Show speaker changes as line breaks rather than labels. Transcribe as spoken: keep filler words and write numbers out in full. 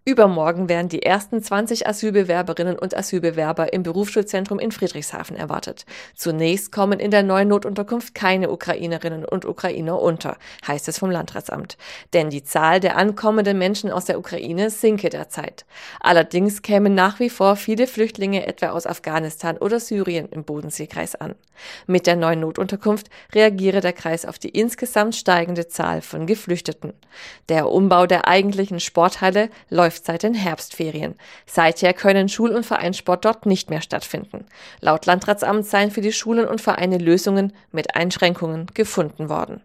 Übermorgen werden die ersten zwanzig Asylbewerberinnen und Asylbewerber im Berufsschulzentrum in Friedrichshafen erwartet. Zunächst kommen in der neuen Notunterkunft keine Ukrainerinnen und Ukrainer unter, heißt es vom Landratsamt. Denn die Zahl der ankommenden Menschen aus der Ukraine sinke derzeit. Allerdings kämen nach wie vor viele Flüchtlinge etwa aus Afghanistan oder Syrien im Bodenseekreis an. Mit der neuen Notunterkunft reagiere der Kreis auf die insgesamt steigende Zahl von Geflüchteten. Der Umbau der eigentlichen Sporthalle läuft seit den Herbstferien. Seither können Schul- und Vereinssport dort nicht mehr stattfinden. Laut Landratsamt seien für die Schulen und Vereine Lösungen mit Einschränkungen gefunden worden.